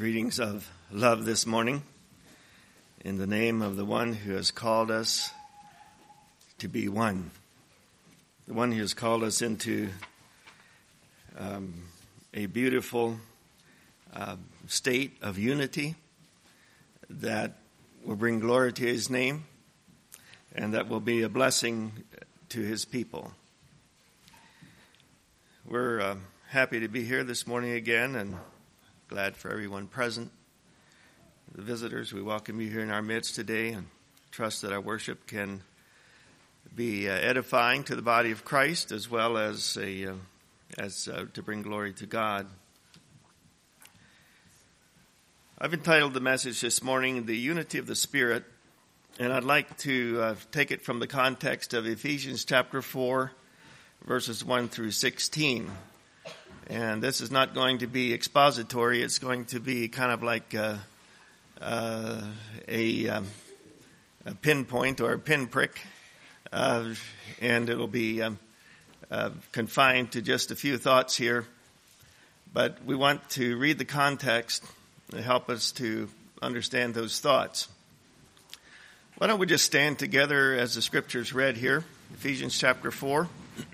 Greetings of love this morning in the name of the one who has called us to be one. The one who has called us into a beautiful state of unity that will bring glory to his name and that will be a blessing to his people. We're happy to be here this morning again and glad for everyone present. The visitors, we welcome you here in our midst today and trust that our worship can be edifying to the body of Christ as well as to bring glory to God. I've entitled the message this morning, The Unity of the Spirit, and I'd like to take it from the context of Ephesians chapter 4, verses 1 through 16. And this is not going to be expository. It's going to be kind of like a pinpoint or a pinprick, and it'll be confined to just a few thoughts here. But we want to read the context to help us to understand those thoughts. Why don't we just stand together as the scriptures read here, Ephesians chapter 4.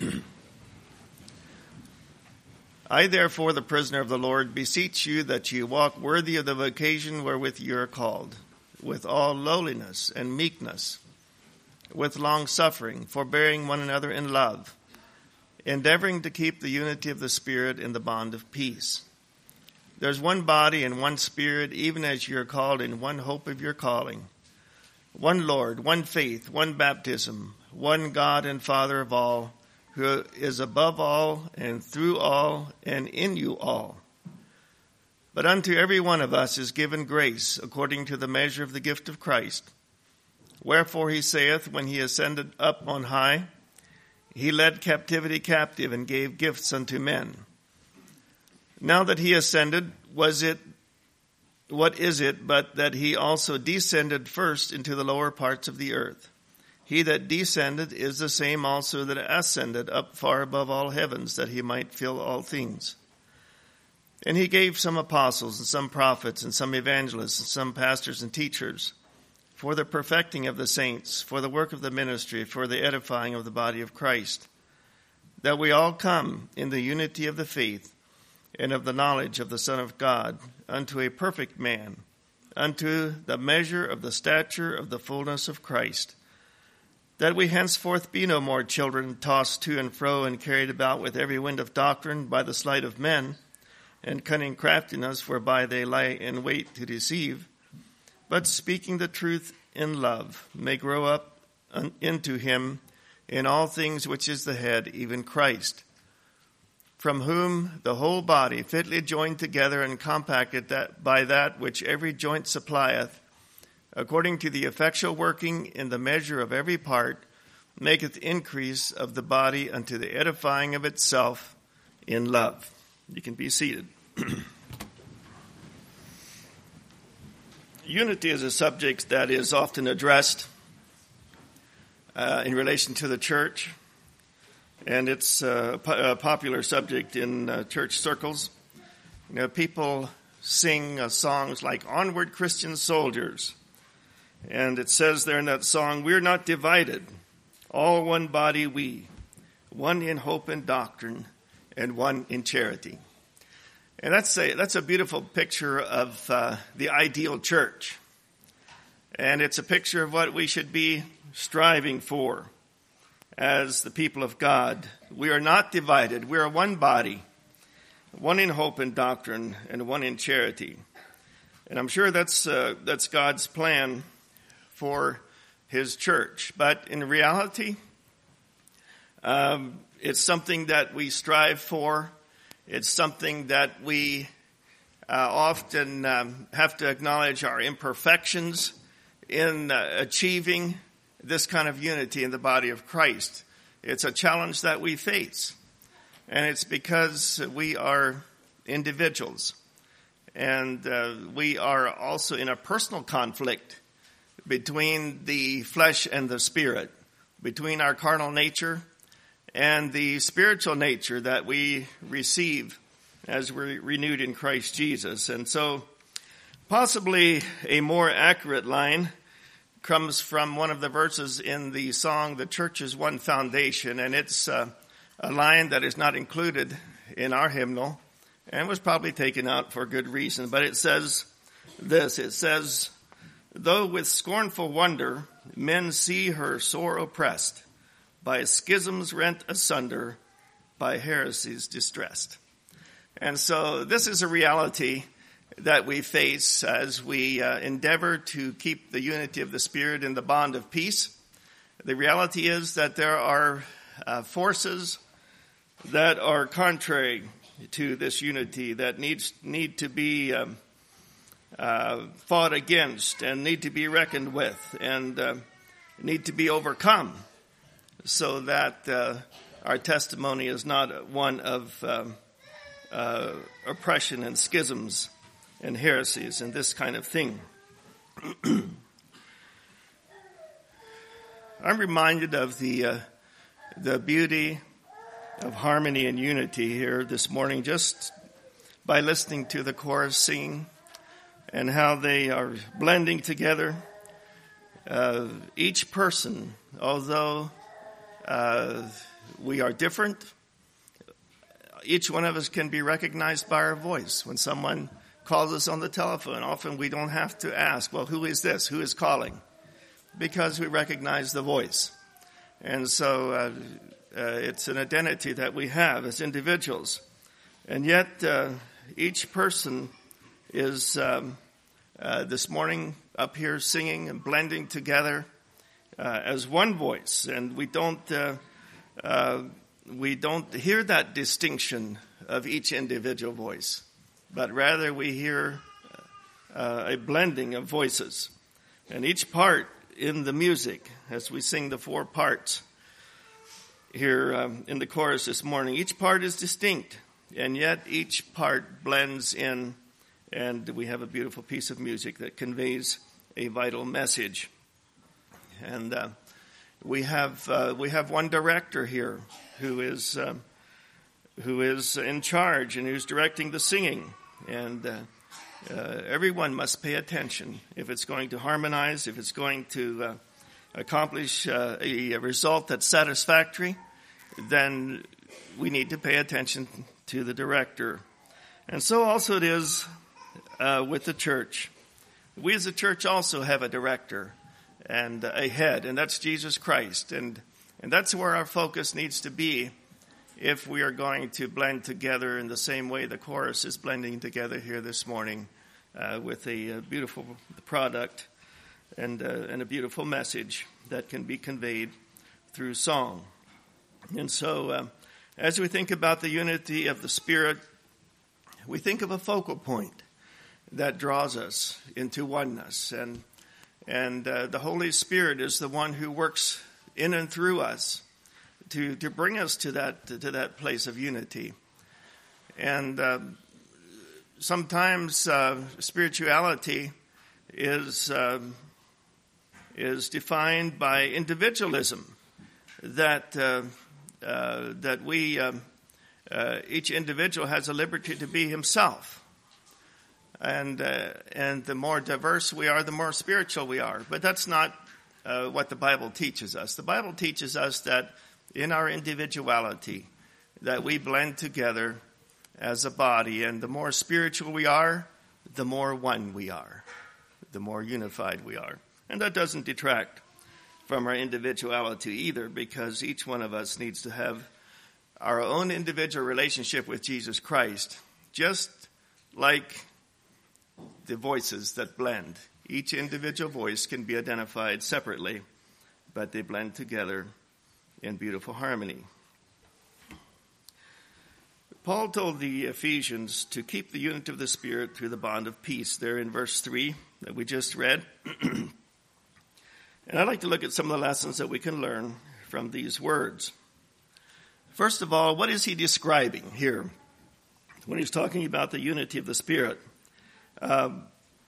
I, therefore, the prisoner of the Lord, beseech you that you walk worthy of the vocation wherewith you are called, with all lowliness and meekness, with long-suffering, forbearing one another in love, endeavoring to keep the unity of the Spirit in the bond of peace. There's one body and one Spirit, even as you are called in one hope of your calling, one Lord, one faith, one baptism, one God and Father of all, who is above all and through all and in you all. But unto every one of us is given grace according to the measure of the gift of Christ. Wherefore he saith, when he ascended up on high, he led captivity captive and gave gifts unto men. Now that he ascended, what is it but that he also descended first into the lower parts of the earth? He that descended is the same also that ascended up far above all heavens, that he might fill all things. And he gave some apostles and some prophets and some evangelists and some pastors and teachers for the perfecting of the saints, for the work of the ministry, for the edifying of the body of Christ, that we all come in the unity of the faith and of the knowledge of the Son of God, unto a perfect man, unto the measure of the stature of the fullness of Christ, that we henceforth be no more children, tossed to and fro and carried about with every wind of doctrine by the sleight of men and cunning craftiness whereby they lie in wait to deceive, but speaking the truth in love may grow up into him in all things which is the head, even Christ, from whom the whole body fitly joined together and compacted that by that which every joint supplieth, according to the effectual working in the measure of every part, maketh increase of the body unto the edifying of itself in love. You can be seated. Unity is a subject that is often addressed in relation to the church, and it's a popular subject in church circles. You know, people sing songs like "Onward, Christian Soldiers." And it says there in that song, we're not divided, all one body we, one in hope and doctrine, and one in charity. And that's a beautiful picture of the ideal church. And it's a picture of what we should be striving for as the people of God. We are not divided. We are one body, one in hope and doctrine, and one in charity. And I'm sure that's God's plan for his church. But in reality, it's something that we strive for. It's something that we often have to acknowledge our imperfections in achieving this kind of unity in the body of Christ. It's a challenge that we face. And it's because we are individuals. And we are also in a personal conflict between the flesh and the spirit, between our carnal nature and the spiritual nature that we receive as we're renewed in Christ Jesus. And so Possibly a more accurate line comes from one of the verses in the song, "The Church's One Foundation," and it's a line that is not included in our hymnal and was probably taken out for good reason. But it says this, it says, "Though with scornful wonder men see her sore oppressed, by schisms rent asunder, by heresies distressed." And so this is a reality that we face as we endeavor to keep the unity of the Spirit in the bond of peace. The reality is that there are forces that are contrary to this unity that need to be fought against and need to be reckoned with and need to be overcome, so that our testimony is not one of oppression and schisms and heresies and this kind of thing. I'm reminded of the beauty of harmony and unity here this morning just by listening to the chorus singing and how they are blending together. Each person, although we are different, each one of us can be recognized by our voice. When someone calls us on the telephone, often we don't have to ask, well, who is this? Who is calling? Because we recognize the voice. And so it's an identity that we have as individuals. And yet each person is this morning up here singing and blending together as one voice. And we don't hear that distinction of each individual voice, but rather we hear a blending of voices. And each part in the music, as we sing the four parts here in the chorus this morning, each part is distinct, and yet each part blends in, and we have a beautiful piece of music that conveys a vital message. And we have one director here who is in charge and who's directing the singing. And everyone must pay attention. If it's going to harmonize, if it's going to accomplish a result that's satisfactory, then we need to pay attention to the director. And so also it is with the church. We as a church also have a director and a head, and that's Jesus Christ. And that's where our focus needs to be if we are going to blend together in the same way the chorus is blending together here this morning with a beautiful product and a beautiful message that can be conveyed through song. And so as we think about the unity of the Spirit, we think of a focal point that draws us into oneness. And the Holy Spirit is the one who works in and through us to bring us to that place of unity. And sometimes spirituality is defined by individualism, that we each individual has a liberty to be himself. And the more diverse we are, the more spiritual we are. But that's not what the Bible teaches us. The Bible teaches us that in our individuality, that we blend together as a body. And the more spiritual we are, the more one we are, the more unified we are. And that doesn't detract from our individuality either, because each one of us needs to have our own individual relationship with Jesus Christ, just like the voices that blend. Each individual voice can be identified separately, but they blend together in beautiful harmony. Paul told the Ephesians to keep the unity of the Spirit through the bond of peace, there in verse 3 that we just read. And I'd like to look at some of the lessons that we can learn from these words. First of all, what is he describing here when he's talking about the unity of the Spirit? I'm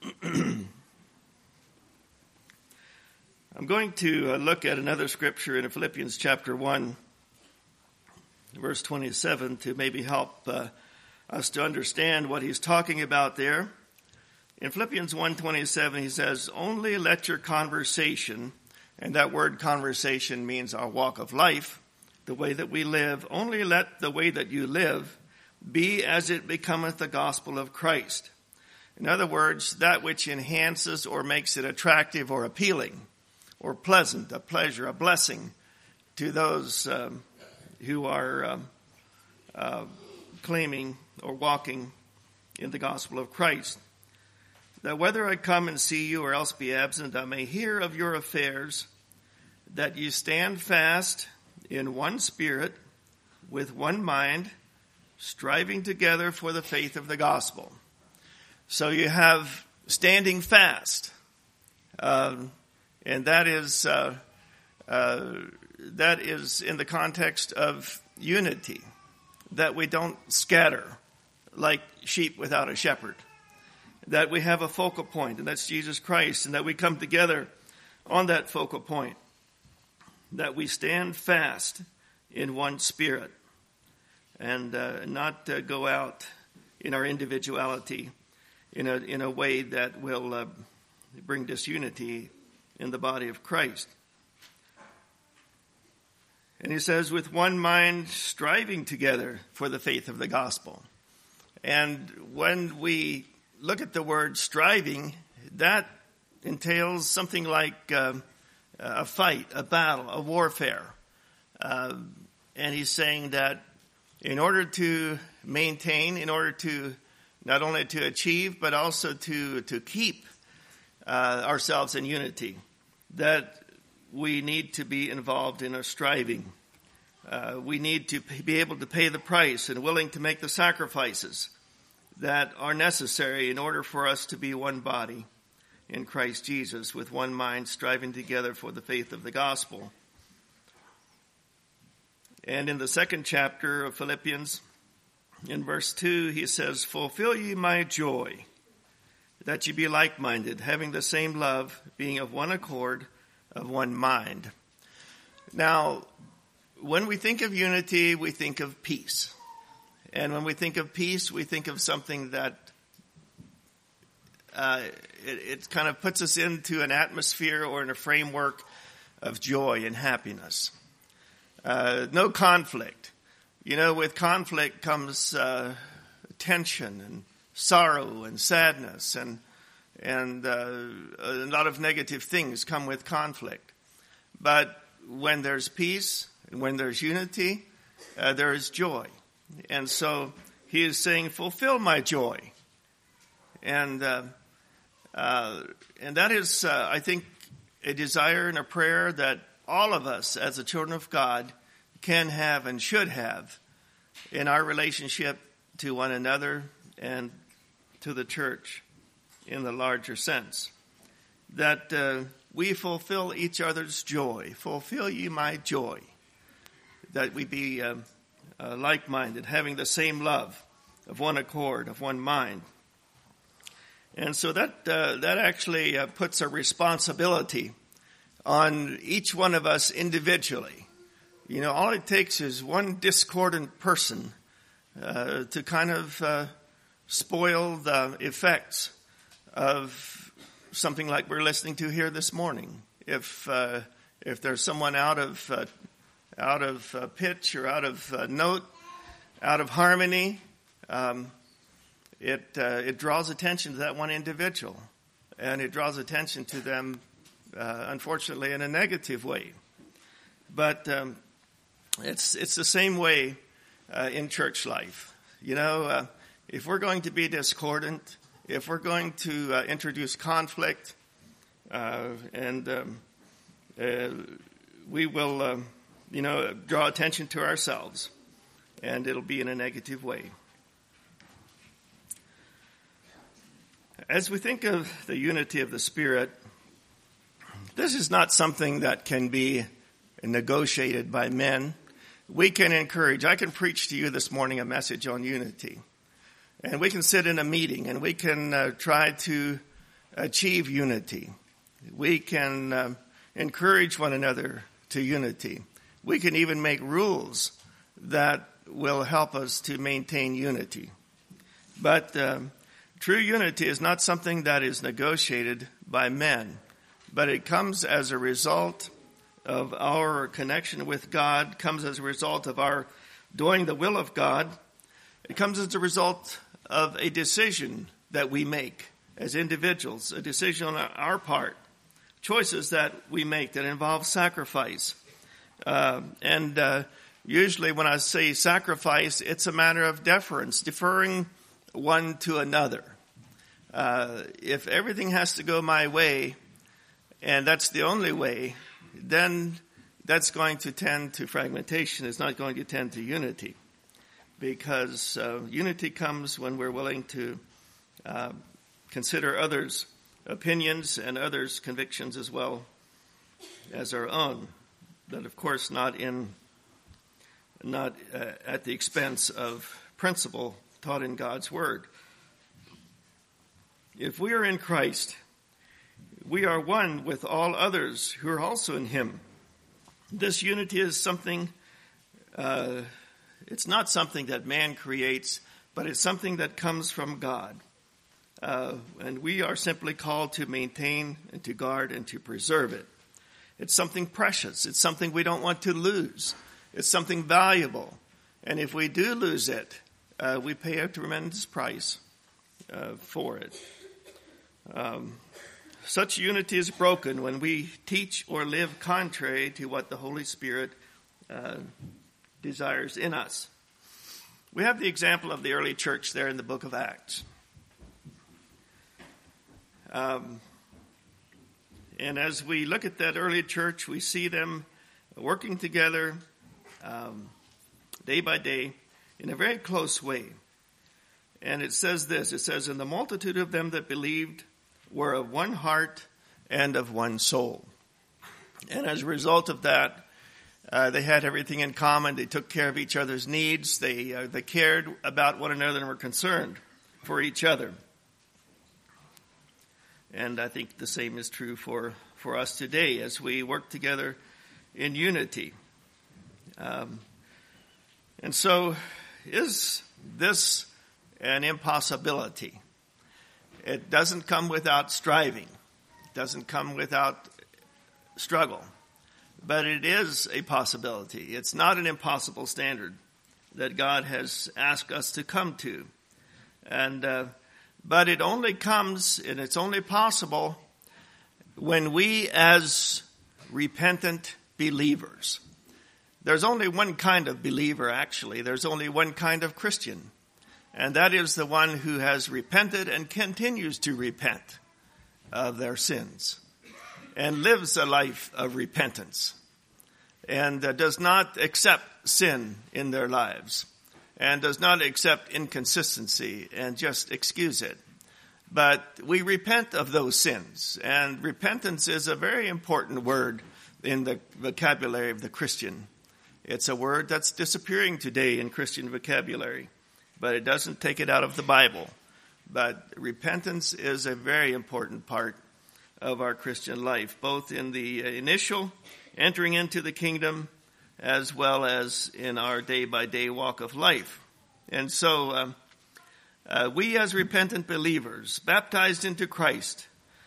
going to look at another scripture in Philippians chapter 1, verse 27, to maybe help us to understand what he's talking about there. In Philippians 1:27, he says, only let your conversation, and that word conversation means our walk of life, the way that we live, only let the way that you live be as it becometh the gospel of Christ. In other words, that which enhances or makes it attractive or appealing or pleasant, a pleasure, a blessing to those who are claiming or walking in the gospel of Christ. That whether I come and see you or else be absent, I may hear of your affairs, that you stand fast in one spirit, with one mind, striving together for the faith of the gospel. So you have standing fast, and that is in the context of unity, that we don't scatter like sheep without a shepherd, that we have a focal point, and that's Jesus Christ, and that we come together on that focal point, that we stand fast in one spirit, and not go out in our individuality in a way that will bring disunity in the body of Christ. And he says, with one mind striving together for the faith of the gospel. And when we look at the word striving, that entails something like a fight, a battle, a warfare. And he's saying that in order to maintain, in order to not only to achieve, but also to keep ourselves in unity, that we need to be involved in a striving. We need to be able to pay the price and willing to make the sacrifices that are necessary in order for us to be one body in Christ Jesus, with one mind, striving together for the faith of the gospel. And in the second chapter of Philippians, in verse 2, he says, fulfill ye my joy, that ye be like-minded, having the same love, being of one accord, of one mind. Now, when we think of unity, we think of peace. And when we think of peace, we think of something that it kind of puts us into an atmosphere or in a framework of joy and happiness. No conflict. You know, with conflict comes tension and sorrow and sadness, and a lot of negative things come with conflict. But when there's peace and when there's unity, there is joy. And so he is saying, fulfill my joy. And that is, I think, a desire and a prayer that all of us as the children of God can have and should have in our relationship to one another and to the church in the larger sense. That we fulfill each other's joy. Fulfill ye my joy. That we be like-minded, having the same love, of one accord, of one mind. And so that actually puts a responsibility on each one of us individually. You know, all it takes is one discordant person to kind of spoil the effects of something like we're listening to here this morning. If there's someone out of pitch or out of note, out of harmony, it draws attention to that one individual, and it draws attention to them, unfortunately, in a negative way. But it's the same way in church life. You know, if we're going to be discordant, if we're going to introduce conflict, and we will, draw attention to ourselves, and it'll be in a negative way. As we think of the unity of the Spirit, this is not something that can be negotiated by men. We can encourage. I can preach to you this morning a message on unity. And we can sit in a meeting and we can try to achieve unity. We can encourage one another to unity. We can even make rules that will help us to maintain unity. But True unity is not something that is negotiated by men, but it comes as a result of our connection with God, comes as a result of our doing the will of God. It comes as a result of a decision that we make as individuals, a decision on our part, choices that we make that involve sacrifice. Usually when I say sacrifice, it's a matter of deference, deferring one to another. If everything has to go my way, and that's the only way, then that's going to tend to fragmentation. It's not going to tend to unity. Because unity comes when we're willing to consider others' opinions and others' convictions as well as our own. But of course not at the expense of principle taught in God's Word. If we are in Christ, we are one with all others who are also in Him. This unity is something, it's not something that man creates, but it's something that comes from God. And we are simply called to maintain and to guard and to preserve it. It's something precious. It's something we don't want to lose. It's something valuable. And if we do lose it, we pay a tremendous price for it. Such unity is broken when we teach or live contrary to what the Holy Spirit desires in us. We have the example of the early church there in the book of Acts. And as we look at that early church, we see them working together day by day in a very close way. And it says this, it says, "And the multitude of them that believed were of one heart and of one soul." And as a result of that, they had everything in common. They took care of each other's needs. They cared about one another and were concerned for each other. And I think the same is true for us today as we work together in unity. And so, is this an impossibility? It doesn't come without striving. It doesn't come without struggle. But it is a possibility. It's not an impossible standard that God has asked us to come to. But it only comes, and it's only possible, when we as repentant believers. There's only one kind of believer, actually. There's only one kind of Christian. And that is the one who has repented and continues to repent of their sins and lives a life of repentance and does not accept sin in their lives and does not accept inconsistency and just excuse it. But we repent of those sins, and repentance is a very important word in the vocabulary of the Christian. It's a word that's disappearing today in Christian vocabulary, but it doesn't take it out of the Bible. But repentance is a very important part of our Christian life, both in the initial entering into the kingdom as well as in our day-by-day walk of life. And so we as repentant believers, baptized into Christ,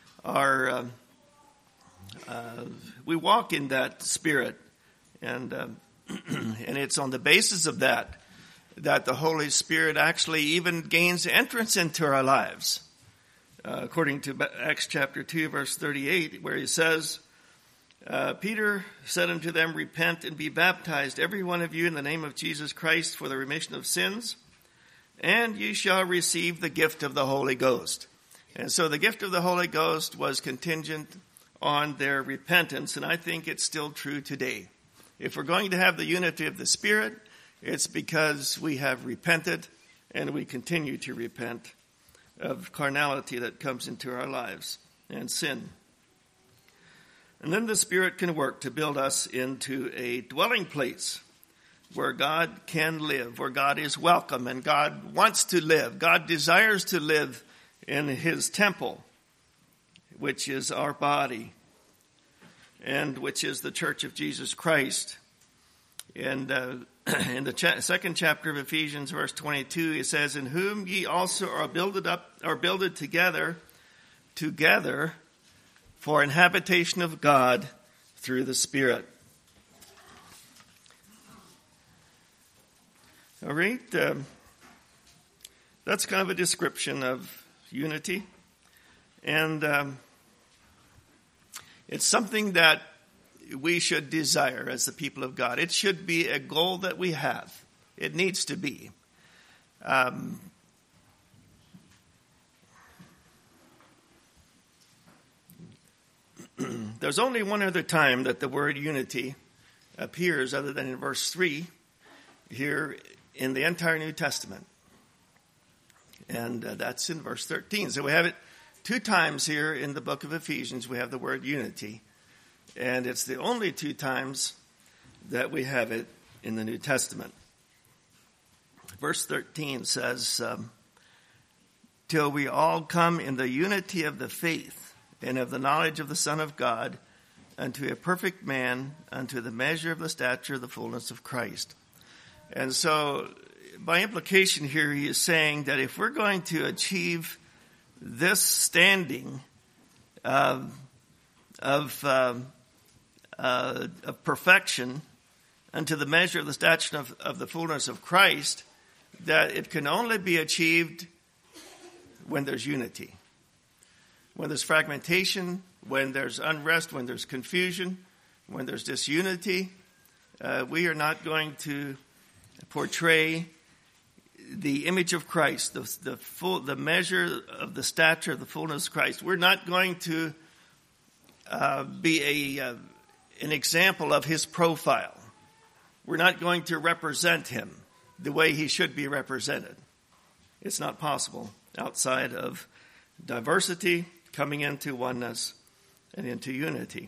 we walk in that spirit. And it's on the basis of that the Holy Spirit actually even gains entrance into our lives. According to Acts chapter 2, verse 38, where he says, Peter said unto them, "Repent and be baptized, every one of you, in the name of Jesus Christ for the remission of sins, and ye shall receive the gift of the Holy Ghost." And so the gift of the Holy Ghost was contingent on their repentance, and I think it's still true today. If we're going to have the unity of the Spirit, it's because we have repented and we continue to repent of carnality that comes into our lives and sin. And then the Spirit can work to build us into a dwelling place where God can live, where God is welcome and God wants to live. God desires to live in His temple, which is our body, and which is the church of Jesus Christ. And in the second chapter of Ephesians, verse 22, it says, "In whom ye also are builded together for an habitation of God through the Spirit." All right, that's kind of a description of unity, and it's something that we should desire as the people of God. It should be a goal that we have. It needs to be. There's only one other time that the word unity appears other than in verse 3 here in the entire New Testament. And that's in verse 13. So we have it two times here in the book of Ephesians. We have the word unity. And it's the only two times that we have it in the New Testament. Verse 13 says, "Till we all come in the unity of the faith and of the knowledge of the Son of God, unto a perfect man, unto the measure of the stature of the fullness of Christ." And so, by implication here, he is saying that if we're going to achieve this standing of perfection unto the measure of the stature of the fullness of Christ, that it can only be achieved when there's unity. When there's fragmentation, when there's unrest, when there's confusion, when there's disunity, we are not going to portray the image of Christ, the measure of the stature of the fullness of Christ. We're not going to be an example of his profile. We're not going to represent him the way he should be represented. It's not possible outside of diversity coming into oneness and into unity.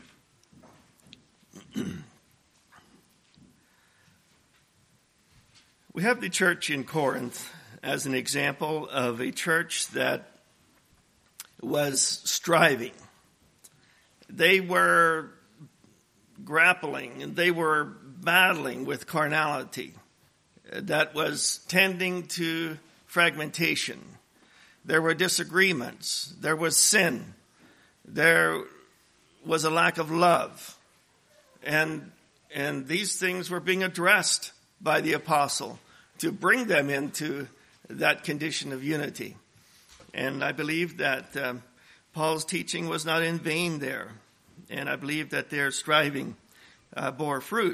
We have the church in Corinth as an example of a church that was striving. They were grappling and they were battling with carnality that was tending to fragmentation. There were disagreements. There was sin. There was a lack of love. And these things were being addressed by the apostle to bring them into that condition of unity. And I believe that Paul's teaching was not in vain there. And I believe that their striving bore fruit.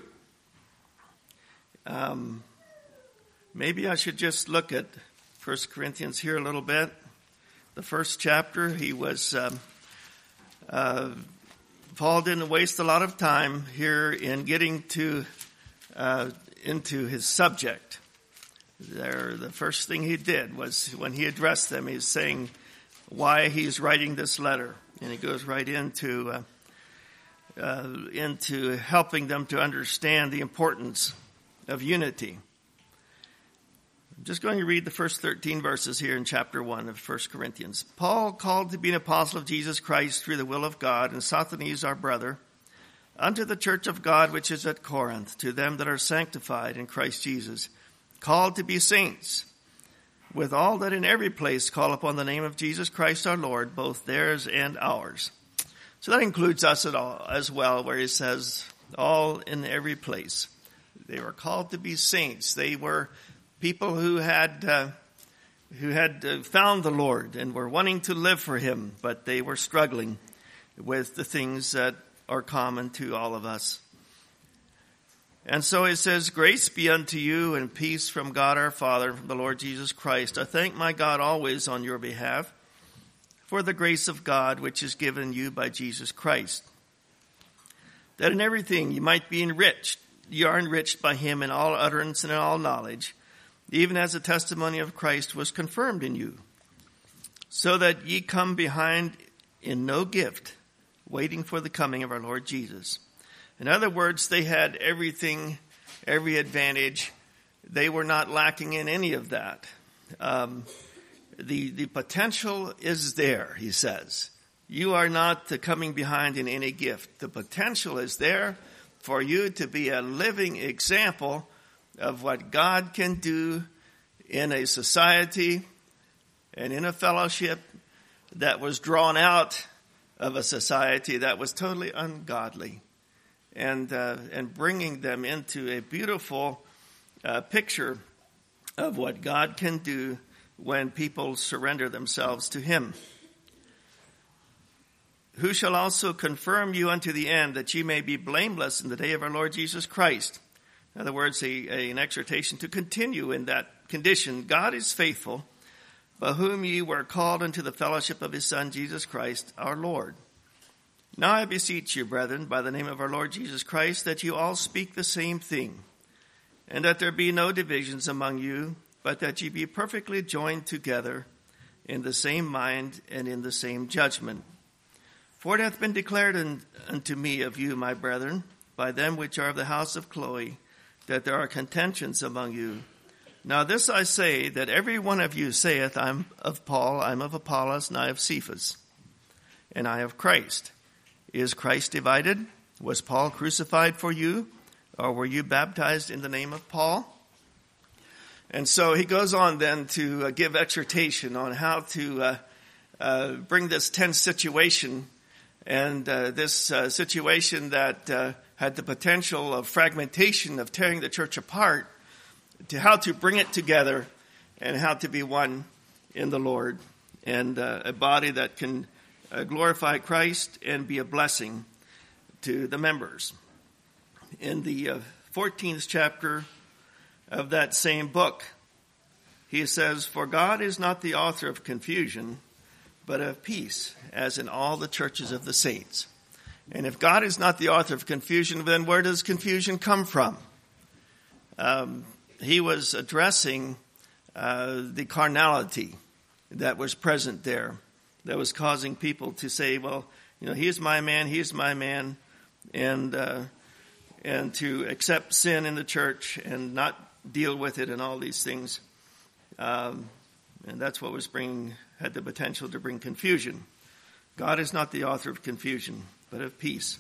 Maybe I should just look at 1 Corinthians here a little bit. The first chapter, Paul didn't waste a lot of time here in getting into his subject. The first thing he did was when he addressed them, he's saying why he's writing this letter. And he goes right into helping them to understand the importance of unity. I'm just going to read the first 13 verses here in chapter 1 of 1 Corinthians. "Paul, called to be an apostle of Jesus Christ through the will of God, and Sosthenes our brother, unto the church of God which is at Corinth, to them that are sanctified in Christ Jesus, called to be saints, with all that in every place call upon the name of Jesus Christ our Lord, both theirs and ours." So that includes us as well, where he says, all in every place. They were called to be saints. They were people who had found the Lord and were wanting to live for him, but they were struggling with the things that are common to all of us. And so it says, "Grace be unto you and peace from God our Father and from the Lord Jesus Christ. I thank my God always on your behalf for the grace of God which is given you by Jesus Christ, that in everything you might be enriched. You are enriched by him in all utterance and in all knowledge, even as the testimony of Christ was confirmed in you, so that ye come behind in no gift, waiting for the coming of our Lord Jesus." In other words, they had everything, every advantage. They were not lacking in any of that. The potential is there, he says. You are not coming behind in any gift. The potential is there for you to be a living example of what God can do in a society and in a fellowship that was drawn out of a society that was totally ungodly, and bringing them into a beautiful picture of what God can do when people surrender themselves to him. Who shall also confirm you unto the end, that ye may be blameless in the day of our Lord Jesus Christ. In other words, an exhortation to continue in that condition. God is faithful, by whom ye were called unto the fellowship of his Son, Jesus Christ, our Lord. Now I beseech you, brethren, by the name of our Lord Jesus Christ, that you all speak the same thing, and that there be no divisions among you, but that ye be perfectly joined together in the same mind and in the same judgment. For it hath been declared unto me of you, my brethren, by them which are of the house of Chloe, that there are contentions among you. Now this I say, that every one of you saith, I'm of Paul, I'm of Apollos, and I of Cephas, and I of Christ. Is Christ divided? Was Paul crucified for you? Or were you baptized in the name of Paul? And so he goes on then to give exhortation on how to bring this tense situation, and this situation that had the potential of fragmentation, of tearing the church apart, to how to bring it together and how to be one in the Lord, and a body that can glorify Christ and be a blessing to the members. In the 14th chapter of that same book, he says, For God is not the author of confusion, but of peace, as in all the churches of the saints. And if God is not the author of confusion, then where does confusion come from? He was addressing the carnality that was present there, that was causing people to say, well, he's my man, and to accept sin in the church and not deal with it and all these things. And that's what had the potential to bring confusion. God is not the author of confusion, but of peace.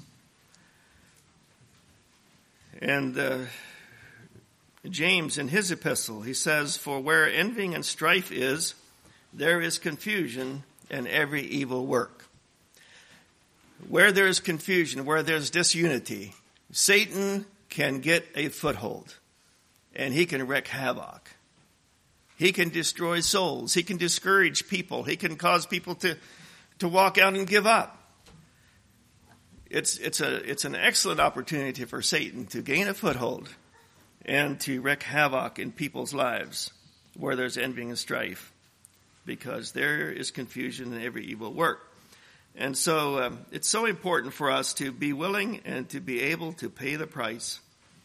And James, in his epistle, he says, For where envying and strife is, there is confusion and every evil work. Where there is confusion, where there's disunity, Satan can get a foothold, and he can wreak havoc. He can destroy souls. He can discourage people. He can cause people to walk out and give up. It's an excellent opportunity for Satan to gain a foothold and to wreak havoc in people's lives where there's envying and strife, because there is confusion in every evil work. And so it's so important for us to be willing and to be able to pay the price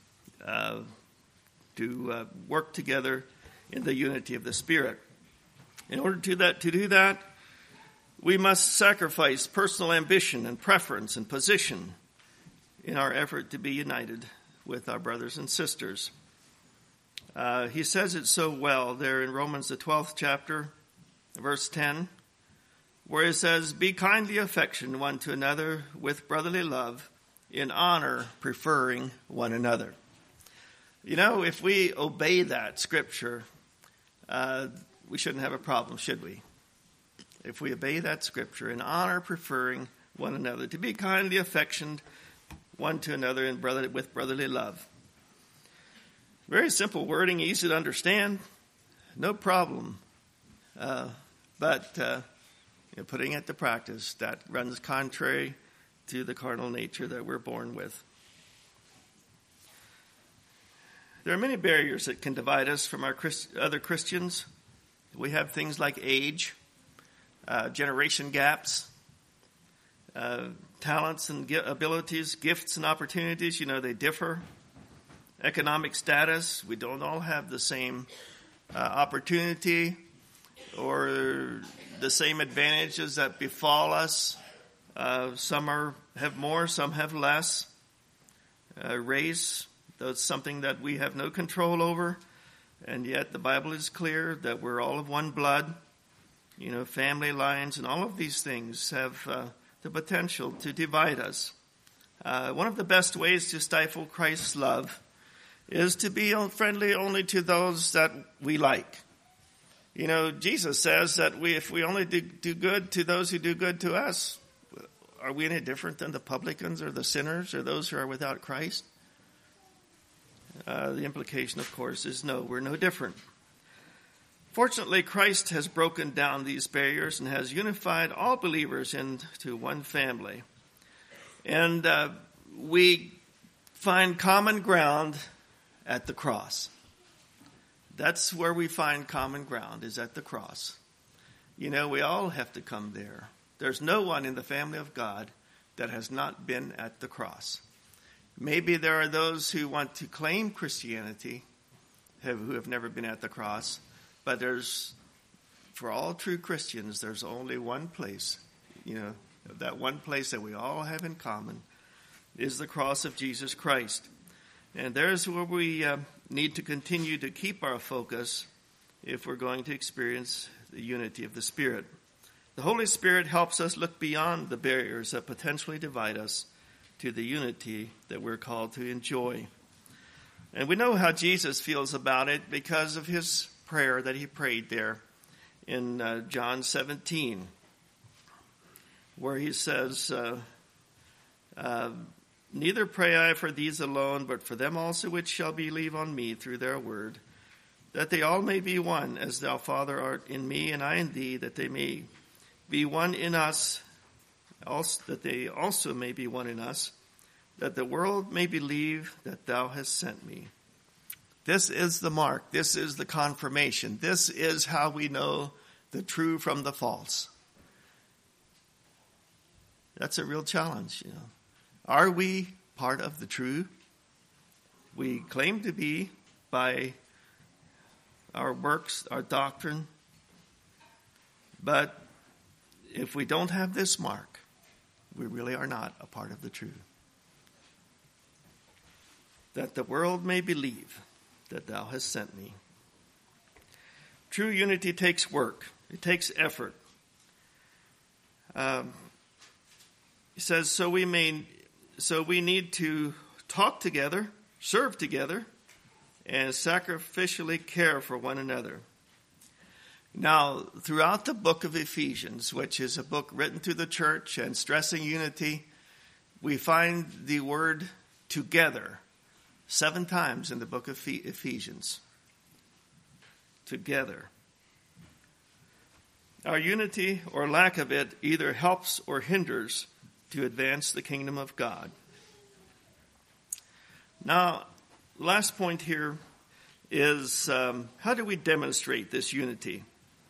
to work together in the unity of the Spirit. In order to do that, we must sacrifice personal ambition and preference and position in our effort to be united with our brothers and sisters. He says it so well there in Romans, the 12th chapter, verse 10, where it says, Be kindly affectioned one to another with brotherly love, in honor preferring one another. If we obey that scripture, we shouldn't have a problem, should we? If we obey that scripture, in honor preferring one another, to be kindly affectioned one to another with brotherly love. Very simple wording, easy to understand, no problem. But putting it to practice, that runs contrary to the carnal nature that we're born with. There are many barriers that can divide us from our other Christians. We have things like age, generation gaps, talents and abilities, gifts and opportunities. They differ. Economic status, we don't all have the same opportunity or the same advantages that befall us. Some have more, some have less. Race, that's something that we have no control over, and yet the Bible is clear that we're all of one blood. Family lines and all of these things have the potential to divide us. One of the best ways to stifle Christ's love is to be friendly only to those that we like. You know, Jesus says that if we only do good to those who do good to us, are we any different than the publicans or the sinners or those who are without Christ? The implication, of course, is no, we're no different. Fortunately, Christ has broken down these barriers and has unified all believers into one family. And we find common ground at the cross. That's where we find common ground, is at the cross. You know, we all have to come there. There's no one in the family of God that has not been at the cross. Maybe there are those who want to claim Christianity who have never been at the cross, but for all true Christians, there's only one place, you know, that one place that we all have in common is the cross of Jesus Christ. And there's where we need to continue to keep our focus if we're going to experience the unity of the Spirit. The Holy Spirit helps us look beyond the barriers that potentially divide us to the unity that we're called to enjoy. And we know how Jesus feels about it because of his prayer that he prayed there in John 17, where he says, neither pray I for these alone, but for them also which shall believe on me through their word, that they all may be one, as thou, Father, art in me, and I in thee, that they may be one in us, that they also may be one in us, that the world may believe that thou hast sent me. This is the mark. This is the confirmation. This is how we know the true from the false. That's a real challenge, you know. Are we part of the true? We claim to be by our works, our doctrine. But if we don't have this mark, we really are not a part of the true. That the world may believe that thou hast sent me. True unity takes work. It takes effort. He says, so we need to talk together, serve together, and sacrificially care for one another. Now, throughout the book of Ephesians, which is a book written to the church and stressing unity, we find the word together 7 times in the book of Ephesians. Together. Our unity or lack of it either helps or hinders to advance the kingdom of God. Now, last point here is how do we demonstrate this unity?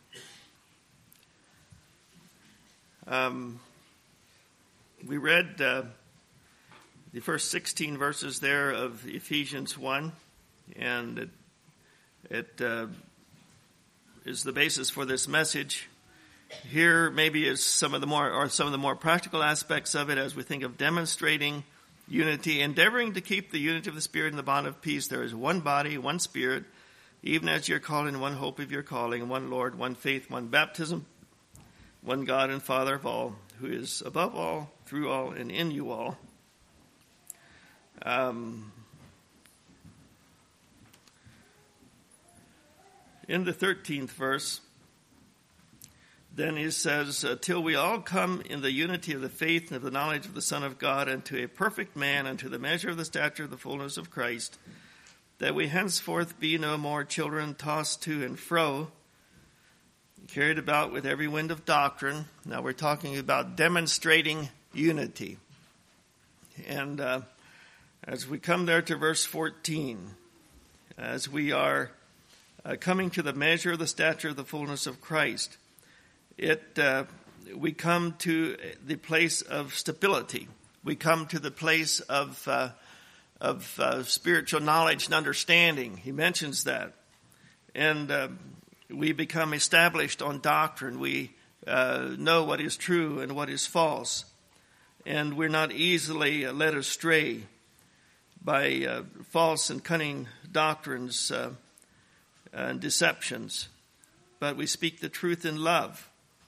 We read the first 16 verses there of Ephesians 1, and it is the basis for this message. Here maybe is some of the more practical aspects of it as we think of demonstrating unity, endeavoring to keep the unity of the Spirit in the bond of peace. There is one body, one Spirit, even as you're called in one hope of your calling, one Lord, one faith, one baptism, one God and Father of all, who is above all, through all, and in you all. In the 13th verse, then he says, till we all come in the unity of the faith and of the knowledge of the Son of God, unto a perfect man, unto the measure of the stature of the fullness of Christ, that we henceforth be no more children tossed to and fro, carried about with every wind of doctrine. Now we're talking about demonstrating unity. And as we come there to verse 14, as we are coming to the measure of the stature of the fullness of Christ, we come to the place of stability. We come to the place of spiritual knowledge and understanding. He mentions that. And we become established on doctrine. We know what is true and what is false. And we're not easily led astray by false and cunning doctrines and deceptions. But we speak the truth in love.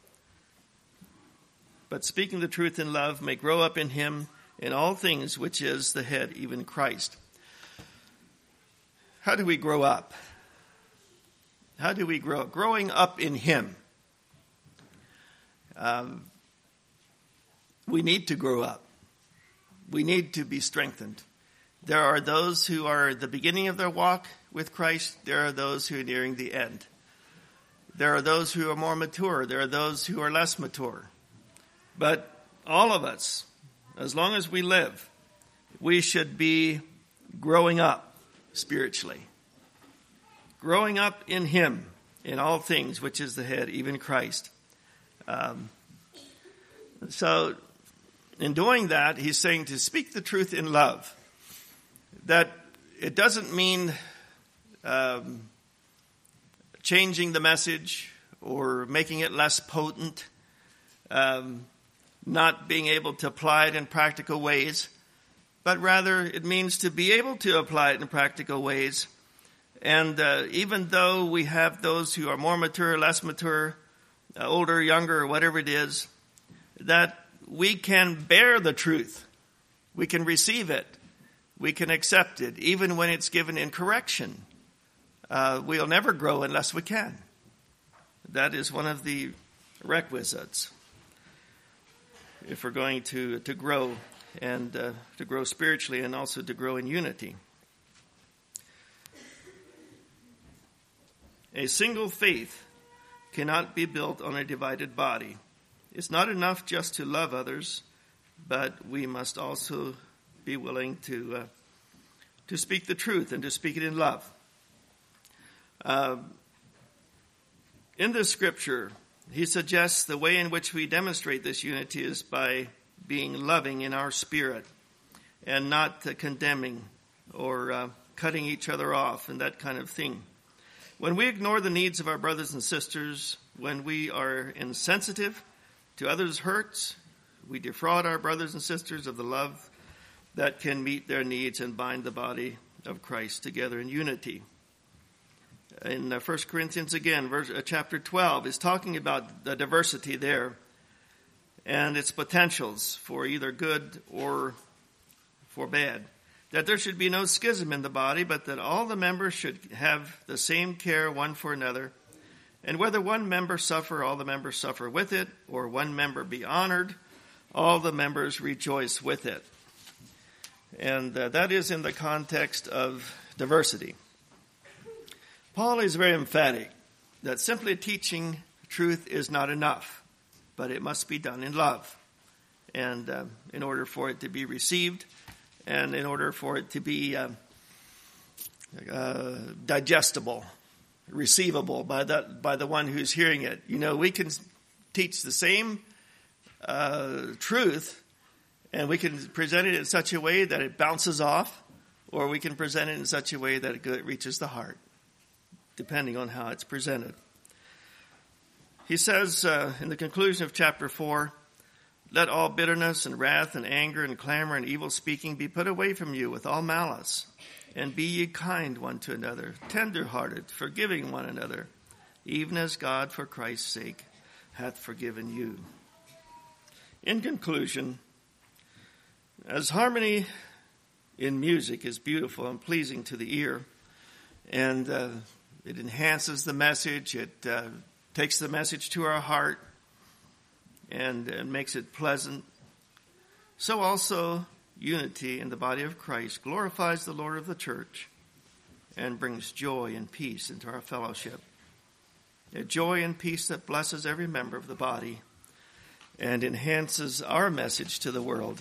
But speaking the truth in love may grow up in him in all things, which is the head, even Christ. How do we grow up? How do we grow? Growing up in Him. We need to grow up. We need to be strengthened. There are those who are at the beginning of their walk with Christ. There are those who are nearing the end. There are those who are more mature. There are those who are less mature. But all of us, as long as we live, we should be growing up spiritually. Growing up in Him, in all things, which is the head, even Christ. So, in doing that, He's saying to speak the truth in love. That it doesn't mean changing the message or making it less potent, not being able to apply it in practical ways, but rather it means to be able to apply it in practical ways. And even though we have those who are more mature, less mature, older, younger, or whatever it is, that we can bear the truth. We can receive it. We can accept it, even when it's given in correction. We'll never grow unless we can. That is one of the requisites if we're going to grow and to grow spiritually and also to grow in unity. A single faith cannot be built on a divided body. It's not enough just to love others, but we must also be willing to speak the truth and to speak it in love. In this scripture, he suggests the way in which we demonstrate this unity is by being loving in our spirit and not condemning or cutting each other off and that kind of thing. When we ignore the needs of our brothers and sisters, when we are insensitive to others' hurts, we defraud our brothers and sisters of the love that can meet their needs and bind the body of Christ together in unity. In 1 Corinthians again, chapter 12, is talking about the diversity there and its potentials for either good or for bad. That there should be no schism in the body, but that all the members should have the same care one for another. And whether one member suffer, all the members suffer with it, or one member be honored, all the members rejoice with it. And that is in the context of diversity. Paul is very emphatic that simply teaching truth is not enough, but it must be done in love. And in order for it to be received, and in order for it to be digestible, receivable by the one who's hearing it. You know, we can teach the same truth, and we can present it in such a way that it bounces off, or we can present it in such a way that it reaches the heart, depending on how it's presented. He says in the conclusion of chapter 4, let all bitterness and wrath and anger and clamor and evil speaking be put away from you with all malice. And be ye kind one to another, tender-hearted, forgiving one another, even as God for Christ's sake hath forgiven you. In conclusion, as harmony in music is beautiful and pleasing to the ear, and it enhances the message, it takes the message to our heart, and makes it pleasant, so also unity in the body of Christ glorifies the Lord of the church and brings joy and peace into our fellowship. A joy and peace that blesses every member of the body and enhances our message to the world.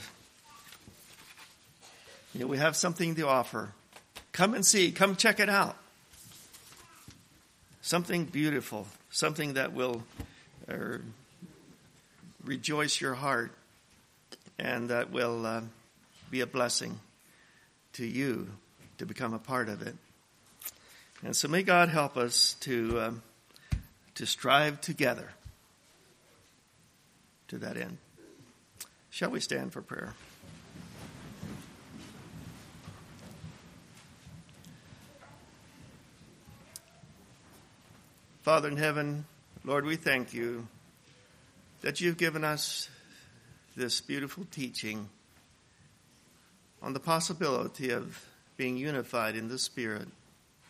You know, we have something to offer. Come and see. Come check it out. Something beautiful. Something that will rejoice your heart and that will be a blessing to you to become a part of it. And so may God help us to strive together to that end. Shall we stand for prayer? Father in heaven, Lord, we thank you that you've given us this beautiful teaching on the possibility of being unified in the Spirit.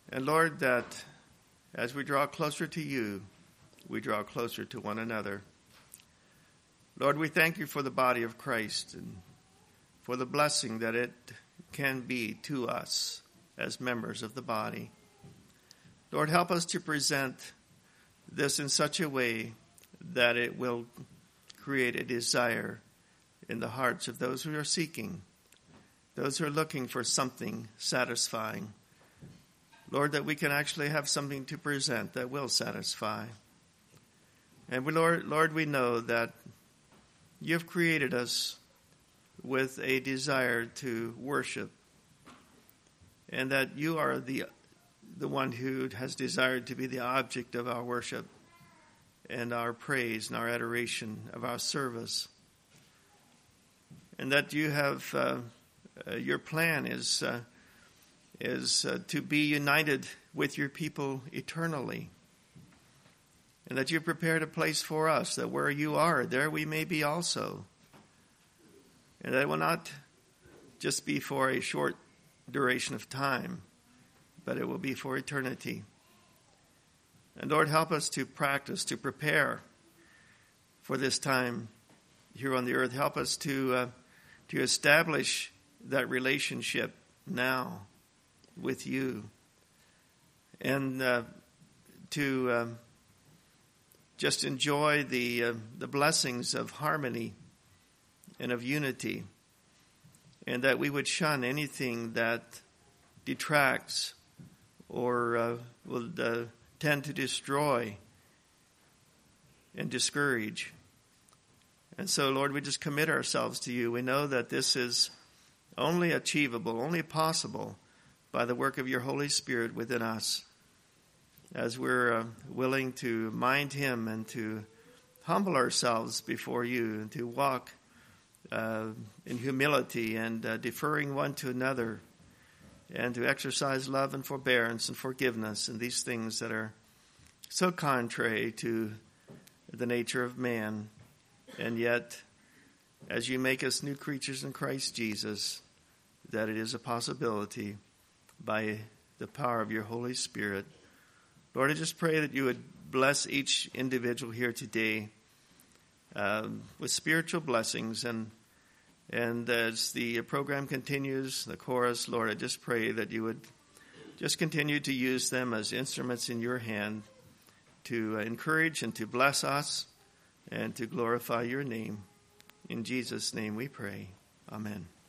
And Lord, that as we draw closer to you, we draw closer to one another. Lord, we thank you for the body of Christ and for the blessing that it can be to us as members of the body. Lord, help us to present this in such a way that it will create a desire in the hearts of those who are seeking, those who are looking for something satisfying. Lord, that we can actually have something to present that will satisfy. And Lord, we know that you have created us with a desire to worship, and that you are the one who has desired to be the object of our worship and our praise and our adoration of our service. And that you have, your plan is to be united with your people eternally. And that you've prepared a place for us, that where you are, there we may be also. And that it will not just be for a short duration of time, but it will be for eternity. And Lord, help us to practice, to prepare for this time here on the earth. Help us to establish that relationship now with you, and to just enjoy the blessings of harmony and of unity, and that we would shun anything that detracts or will tend to destroy and discourage. And so, Lord, we just commit ourselves to you. We know that this is only achievable, only possible by the work of your Holy Spirit within us, as we're willing to mind him and to humble ourselves before you and to walk in humility and deferring one to another, and to exercise love and forbearance and forgiveness, and these things that are so contrary to the nature of man. And yet, as you make us new creatures in Christ Jesus, that it is a possibility by the power of your Holy Spirit. Lord, I just pray that you would bless each individual here today with spiritual blessings. And as the program continues, the chorus, Lord, I just pray that you would just continue to use them as instruments in your hand to encourage and to bless us and to glorify your name. In Jesus' name we pray. Amen.